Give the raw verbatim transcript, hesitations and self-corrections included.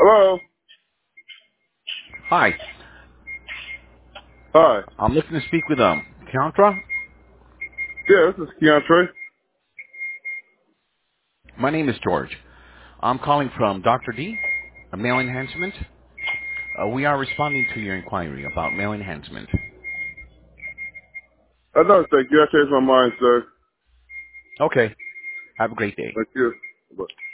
Hello. Hi. Hi. I'm looking to speak with um Keontra. Yeah, this is Keontre. My name is George. I'm calling from Doctor D, a mail enhancement. Uh, we are responding to your inquiry about mail enhancement. I don't thank you. I changed my mind, sir. Okay. Have a great day. Thank you. Bye.